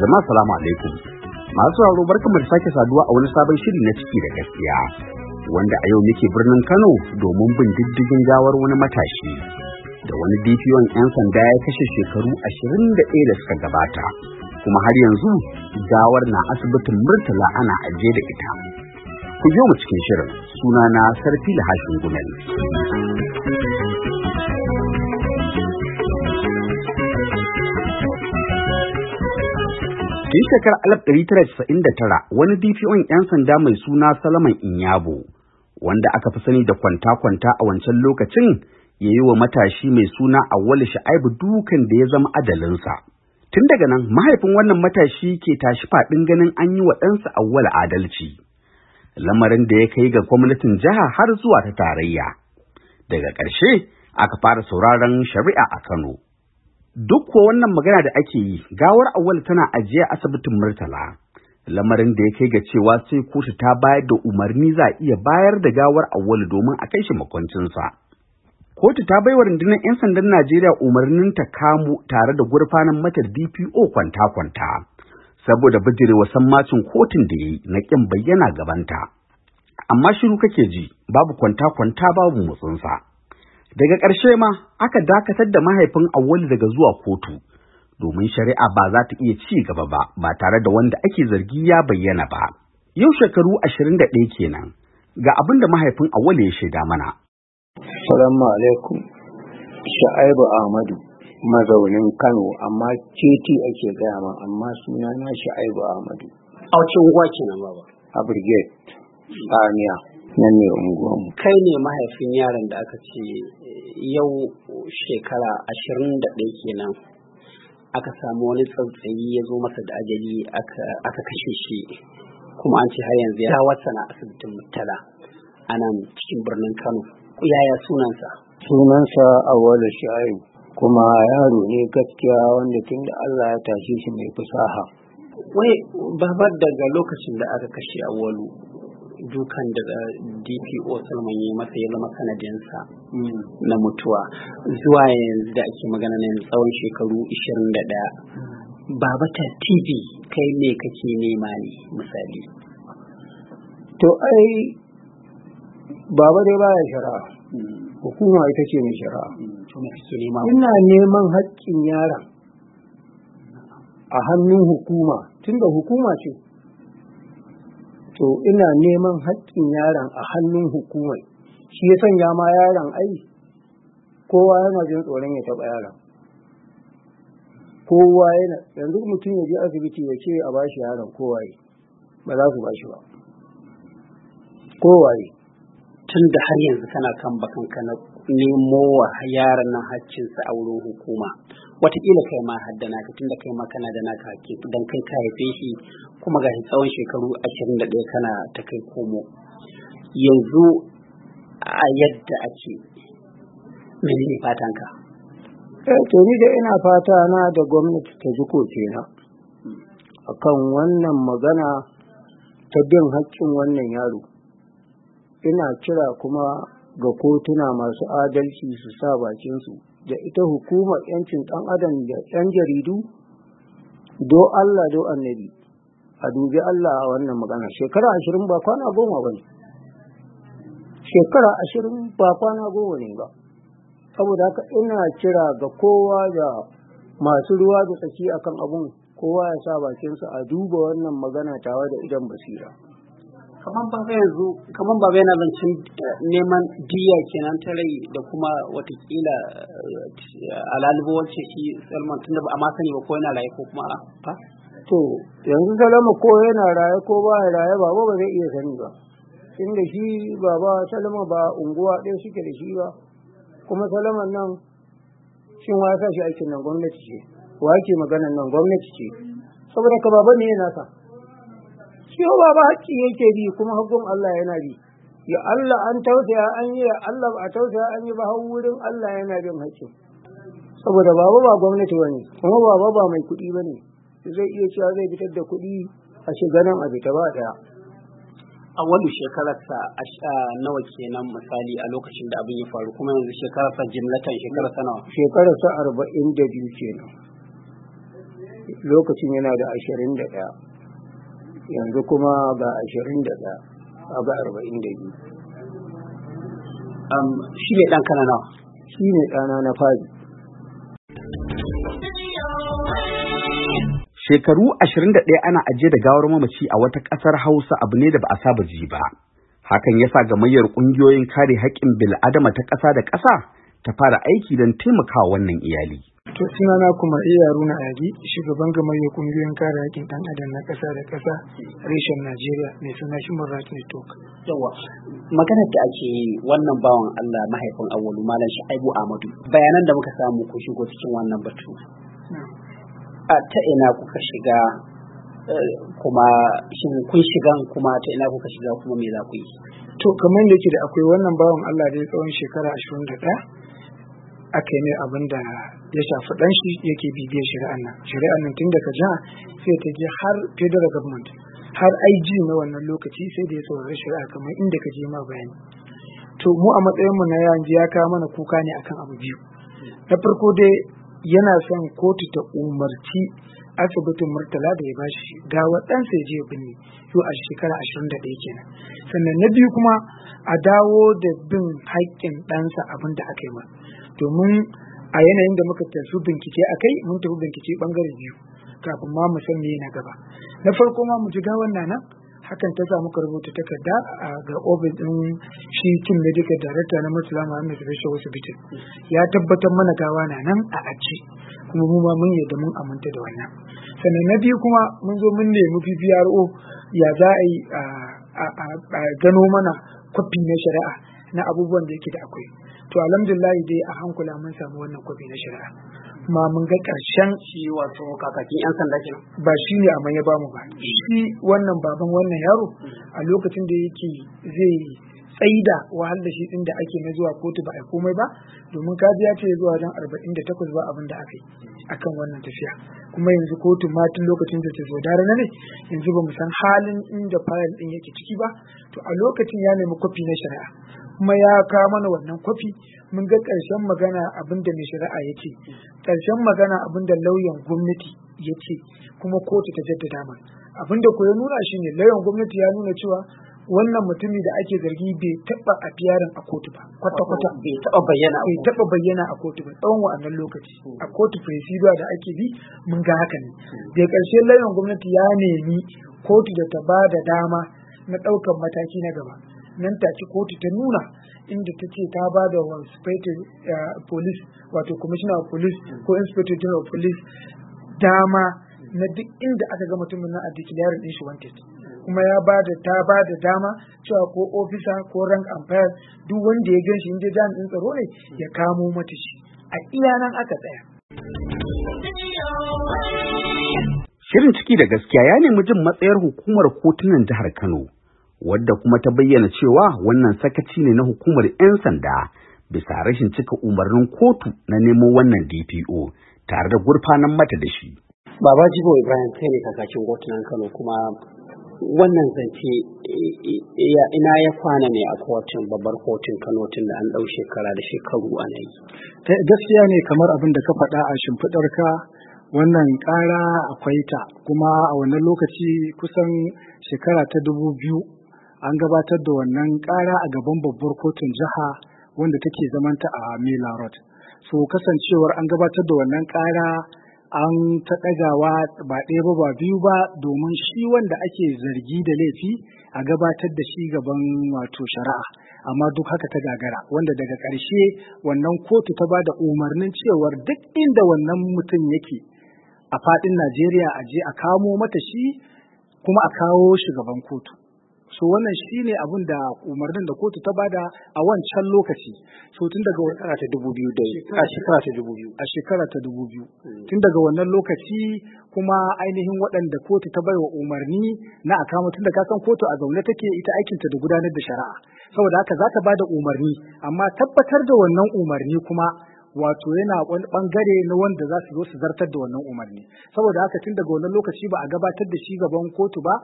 Jama'a salamu alaikum. Masu sauraro barkamu da sake saduwa a wani sabon shiri na ciki da gaskiya wanda a yau muke birnin Kano domin bin diddigin gawar wani matashi da wani DPO'n 'yan sanda ya kashe shekaru 21 da suka gabata kuma har yanzu gawar na asibitin Murtala ana ajiye da ita. Ku biyo mu cikin shirin, sunana Sarfila Hashin Gumel. Tun shekarar 1999 wani DPO'n 'yan sanda mai suna Salaman Inyabo, wanda aka fi sani da kwanta-kwanta a wancan lokacin, ya yi wa matashi mai suna Auwalu Shu'aibu dukan da ya zama adalinsa. Tun daga nan mahaifin wannan matashi ke tashi faɗin ganin an yi wa ɗansa Auwalu adalci, lamarin da ya kai ga gwamnatin jiha har zuwa ta tarayya. Daga ƙarshe aka fara sauraron shari'a a Kano. Duk ko wannan magana da ake yi, gawar Auwalu tana ajiye asibitin Murtala, lamarin da ya kai ga cewa sai kotu ta bayar da umarni za a iya bayar da gawar Auwalu domin a kai shi makwancinsa. Kotu ta baiwa rundunar 'yan sandan Najeriya umarnin ta kamo tare da gurfanan mata DPO kwanta-kwanta, saboda bijirewa sammacin kotun da ya yi na ƙin bayyana gabanta. Amma shiru kake ji, babu kwanta-kwanta babu motsinsa. Daga ƙarshe ma aka dakatar da mahaifin Auwalu daga zuwa kotu, domin shari'a ba za ta iya ci gaba ba tare da wanda ake zargi ya bayyana ba. Yau shekaru 21 kenan, ga abin da mahaifin Auwalu ya shaida mana. Assalamu alaikum. Shu'aibu Ahmadu, mazaunin Kano, amma Keti ake gaya ma, amma suna na Shu'aibu Ahmadu. A wace unguwa kenan baba? A Brigade, Tsamiya, nan ne unguwanmu. Kai ne mahaifin yaron da aka ce yau shekara 21 kenan aka samu wani tsautsayi ya zo masa da ajali aka kashe shi, kuma an ce har yanzu ya wasa na asibitin Murtala a nan cikin birnin Kano. Yaya sunansa? Sunansa Auwalu Shu'aibu, kuma yaro ne gaskiya wanda tun da Allah ya tashi shi mai fasaha. Wai babar, daga lokacin da aka kashe Auwalu, dukan da DPO Salman ya masa ya zama sanadinsa na mutuwa zuwa yanzu da ake magana na yanzu tsawon shekaru 21. Baba ta TV kai me kake nema ne misali? To ai baba dai baya shari'a, hukuma ita ce mai shari'a. To me kake nema? Ina neman haƙƙin yaron a hannun hukuma, tunda hukuma ce. To ina neman haƙƙin yaron a hannun hukumar, shi ya sanya ma yaron kowa yana jin tsoron ya taɓa yaron. Kowa yana, yanzu mutum ya je asibiti ya ce a bashi yaron kowaye, ba za su bashi ba. Kowaye. Tun da har yanzu kana kan bakanka na nemo wa yaron nan haƙƙinsa a wurin hukuma, wataƙila kai ma haddana ka, tun da kai ma kana da naka haƙƙi, don kai ka haife shi kuma ga tsawon shekaru 21 kana ta kai komo. Yanzu a yadda ake, menene fatanka? To ni da ina fata na da gwamnati ta ji kokena akan wannan magana ta bin haƙƙin wannan yaro. Ina kira kuma ga kotuna masu adalci su sa bakinsu da ita hukumar 'yancin ɗan adam da 'yan jaridu, do Allah do annabi a dubi Allah a wannan magana. Shekara 20 ba kwana 10 ba ne. Shekara 20 ba kwana 10 ne ba. Saboda haka ina kira ga kowa da masu ruwa da tsaki akan abun, kowa ya sa bakinsa a duba wannan magana tawa da idan basira. Kamar baba yana zancen neman diya kenan ta rai da kuma watakila alalibu wacce shi Salman, tunda ba a ma sani ba ko yana raye ko kuma fa? To yanzu Salama ko yana raye ko ba ya raye baba ba zai iya sani ba, inda shi baba Salama ba unguwa ɗaya suke da shi ba, kuma Salaman nan shin wa ya sa shi aikin nan? Gwamnati ce. Wa ke maganan nan? Gwamnati ce. Saboda ka baba ne yana sa shi ba haƙƙi yake bi, kuma haƙƙin Allah yana bi. Ya Allah an tausaya an yi, ya Allah ba a tausaya an yi ba, har wurin Allah yana bin haƙƙin. Saboda baba ba gwamnati bane, kuma baba ba mai kuɗi bane, zai iya cewa zai fitar da kuɗi a shiga nan a fita ba ɗaya. Auwalu shekararsa nawa kenan misali a lokacin da abin ya faru, kuma yanzu shekararsa jimlatan shekararsa nawa? Shekararsa 42 kenan. lokacin yana da 21, yanzu kuma ga 21 ga 42. Shi ne ɗan kana nawa? Shi ne ɗana na fari. Shekaru 21 ana ajiye da gawar mamaci a wata ƙasar Hausa abu ne da ba a saba ji ba. Hakan yasa gamayyar ƙungiyoyin kare haƙƙin bil'adama ta ƙasa da ƙasa ta fara aiki don taimakawa wannan iyali. To sunana kuma Haruna Agi, shugaban gamayyar ƙungiyoyin kare haƙƙin ɗan adam na ƙasa da ƙasa reshen Najeriya mai suna Human Rights Network. Yawa, maganar da ake yi wannan bawan Allah mahaifin Awwalu Malam Shu'aibu Ahmadu. Bayanan da muka samu ko shigo cikin wannan batu. Ta ina kuka shiga kuma shin kun shiga kuma ta ina kuka shiga kuma me za ku yi? To kamar da yake da akwai wannan bawan Allah da ya tsawon shekara 21 aka yi mai abin da ya shafi ɗan shi yake bibiyar shari'an nan tun daga jiha sai ta je har federal government har IG na wannan lokaci sai da ya saurari shari'a kamar inda ka je ma bayani. To mu a matsayin mu na yanzu ya kawo mana kuka ne akan abu biyu. Na farko dai yana son kotu ta umarci asibitin Murtala da ya bashi gawa ɗansa ya je ya binne yau a shekara 21 kenan. Sannan na biyu kuma a dawo da bin haƙƙin ɗansa abin da aka yi ma. Domin a yanayin da muka tafi bincike a kai mun tafi bincike ɓangare biyu kafin ma mu san me na gaba. Na farko ma mu ji gawan nan hakan ta sa muka rubuta takarda ga ofis ɗin shi Chief Medical Director na Murtala Muhammad Special Hospital. Ya tabbatar mana gawa na nan a aji kuma mu ma mun yadda mun aminta da wannan. Sannan na biyu kuma mun zo mun nemi PPRO ya za a yi a gano mana kwafi na shari'a na abubuwan da yake da akwai. To alhamdulillah dai a hankula mun samu wannan kwafi na shari'a. Ma mun ga ƙarshen shi wato kakakin 'yan sanda kenan. Ba shi ne amma ya bamu ba. Shi wannan baban wannan yaro a lokacin da yake zai tsaida wahal da shi inda ake na zuwa kotu ba a komai ba domin kaji ya ce zuwa wajen 48 ba abin da aka yi akan wannan tafiya. Kuma yanzu kotu ma tun lokacin da ta zo dare na ne yanzu ba mu san halin inda fayil din yake ciki ba. To a lokacin ya nemi kwafi na shari'a kuma ya kawo mana wannan kwafi mun ga ƙarshen magana abin da mai shari'a ya ce, ƙarshen magana abin da lauyan gwamnati ya ce kuma kotu ta jaddada mana. Abin da ko ya nuna shi ne lauyan gwamnati ya nuna cewa wannan mutumi da ake zargi bai taɓa a fiyarin a kotu ba kwata-kwata bai taɓa bayyana a kotu ba tsawon wa'annan lokaci a kotu procedure da ake bi mun ga haka ne. Da ƙarshe lauyan gwamnati ya nemi kotu da ta ba da dama na ɗaukar mataki na gaba. Nan take kotu ta nuna inda ta ce ta ba da inspector police wato commissioner of police ko inspector general of police dama na duk inda aka ga mutumin nan a declare din shi wanted kuma ta ba da dama cewa ko officer ko rank and file duk wanda ya gan shi inda jami'in tsaro ne ya kamo mata shi a iya nan aka tsaya. Shirin ciki da gaskiya ya nemi jin matsayar hukumar kotunan jihar Kano wadda kuma ta bayyana cewa wannan sakaci ne na hukumar 'yan sanda bisa rashin cika umarnin kotu na nemo wannan DPO tare da gurfanan mata da shi. Baba Jibo Ibrahim kai ne kakakin kotunan Kano kuma wannan zance ina ya kwana ne a kotun babbar kotun Kano tun da an ɗau shekara da shekaru ana yi. Gaskiya ne kamar abin da ka faɗa a shimfiɗarka wannan ƙara akwai ta kuma a wannan lokaci kusan shekara ta 2000 an gabatar da wannan ƙara a gaban babbar kotun jiha wanda take zamanta a Mila Road. So kasancewar an gabatar da wannan ƙara an ta ɗagawa ba ɗaya ba biyu ba domin shi wanda ake zargi da laifi a gabatar da shi gaban wato shari'a amma duk haka ta gagara wanda daga ƙarshe wannan kotu ta ba da umarnin cewar duk inda wannan mutum yake a faɗin Najeriya a je a kamo mata shi kuma a kawo shi gaban kotu. So wannan shi ne abin da umarnin da kotu ta bada a wancan lokaci. So tun daga shekara ta 2000 tun daga wannan lokaci kuma ainihin waɗanda kotu ta baiwa umarni na a kama tun da kasan kotu a zaune take ita aikinta da gudanar da shari'a. Saboda haka za ta bada umarni amma tabbatar da wannan umarni kuma wato yana wani bangare na wanda za su zo su zartar da wannan umarni. Saboda haka tun daga wannan lokaci ba a gabatar da shi gaban kotu ba.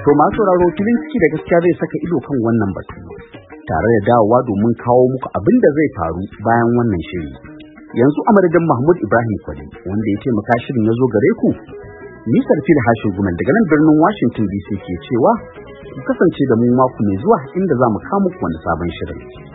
To masu sauraro filin ciki da gaskiya zai saka ido kan wannan batu tare da dawowa domin kawo muku abin da zai faru bayan wannan shiri. Yanzu a madadin Mahmud Ibrahim Kwali wanda ya taimaka shirin ya zo gare ku, Nisar Fil Hashin Gumen daga nan birnin Washington DC ke cewa ku kasance da mu mako mai zuwa inda za mu kawo muku wani sabon shirin.